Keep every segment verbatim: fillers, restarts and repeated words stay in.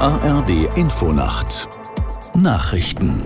A R D Infonacht Nachrichten.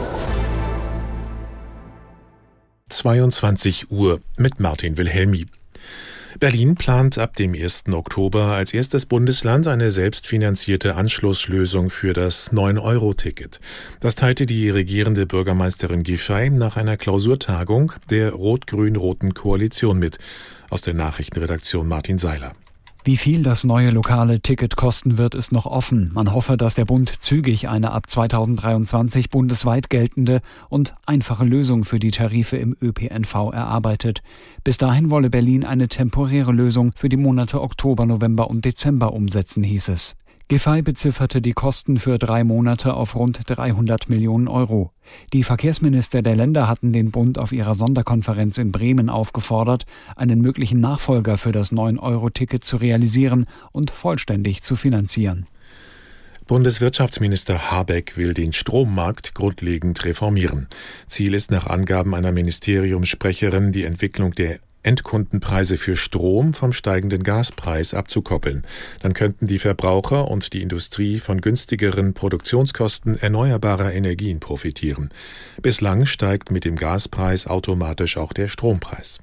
zweiundzwanzig Uhr mit Martin Wilhelmi. Berlin plant ab dem ersten Oktober als erstes Bundesland eine selbstfinanzierte Anschlusslösung für das neun Euro Ticket. Das teilte die regierende Bürgermeisterin Giffey nach einer Klausurtagung der rot-grün-roten Koalition mit. Aus der Nachrichtenredaktion Martin Seiler. Wie viel das neue lokale Ticket kosten wird, ist noch offen. Man hoffe, dass der Bund zügig eine ab zweitausenddreiundzwanzig bundesweit geltende und einfache Lösung für die Tarife im Ö P N V erarbeitet. Bis dahin wolle Berlin eine temporäre Lösung für die Monate Oktober, November und Dezember umsetzen, hieß es. Giffey bezifferte die Kosten für drei Monate auf rund dreihundert Millionen Euro. Die Verkehrsminister der Länder hatten den Bund auf ihrer Sonderkonferenz in Bremen aufgefordert, einen möglichen Nachfolger für das neun Euro Ticket zu realisieren und vollständig zu finanzieren. Bundeswirtschaftsminister Habeck will den Strommarkt grundlegend reformieren. Ziel ist nach Angaben einer Ministeriumssprecherin, die Entwicklung der Endkundenpreise für Strom vom steigenden Gaspreis abzukoppeln. Dann könnten die Verbraucher und die Industrie von günstigeren Produktionskosten erneuerbarer Energien profitieren. Bislang steigt mit dem Gaspreis automatisch auch der Strompreis.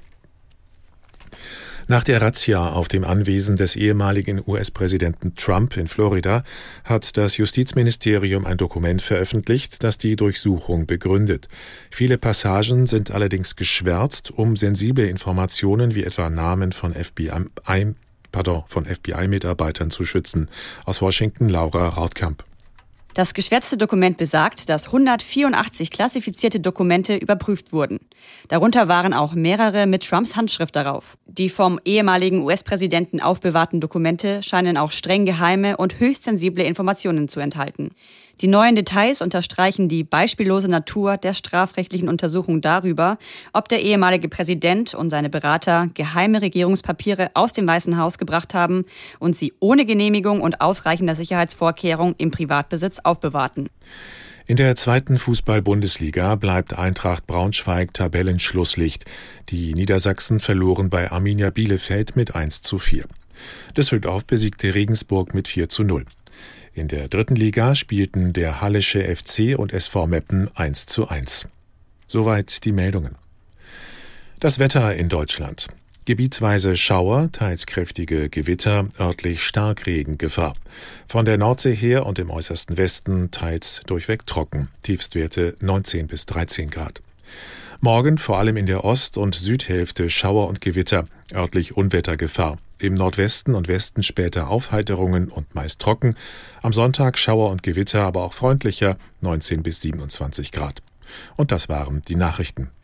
Nach der Razzia auf dem Anwesen des ehemaligen U S-Präsidenten Trump in Florida hat das Justizministerium ein Dokument veröffentlicht, das die Durchsuchung begründet. Viele Passagen sind allerdings geschwärzt, um sensible Informationen wie etwa Namen von F B I, pardon, von F B I-Mitarbeitern zu schützen. Aus Washington Laura Rautkamp. Das geschwärzte Dokument besagt, dass hundertvierundachtzig klassifizierte Dokumente überprüft wurden. Darunter waren auch mehrere mit Trumps Handschrift darauf. Die vom ehemaligen U S-Präsidenten aufbewahrten Dokumente scheinen auch streng geheime und höchst sensible Informationen zu enthalten. Die neuen Details unterstreichen die beispiellose Natur der strafrechtlichen Untersuchung darüber, ob der ehemalige Präsident und seine Berater geheime Regierungspapiere aus dem Weißen Haus gebracht haben und sie ohne Genehmigung und ausreichender Sicherheitsvorkehrung im Privatbesitz aufbewahrten. In der zweiten Fußball-Bundesliga bleibt Eintracht Braunschweig Tabellenschlusslicht. Die Niedersachsen verloren bei Arminia Bielefeld mit eins zu vier. Düsseldorf besiegte Regensburg mit vier zu null. In der dritten Liga spielten der Hallische F C und S V Meppen eins zu eins. Soweit die Meldungen. Das Wetter in Deutschland. Gebietsweise Schauer, teils kräftige Gewitter, örtlich Starkregengefahr. Von der Nordsee her und im äußersten Westen teils durchweg trocken. Tiefstwerte neunzehn bis dreizehn Grad. Morgen vor allem in der Ost- und Südhälfte Schauer und Gewitter, örtlich Unwettergefahr. Im Nordwesten und Westen später Aufheiterungen und meist trocken. Am Sonntag Schauer und Gewitter, aber auch freundlicher, neunzehn bis siebenundzwanzig Grad. Und das waren die Nachrichten.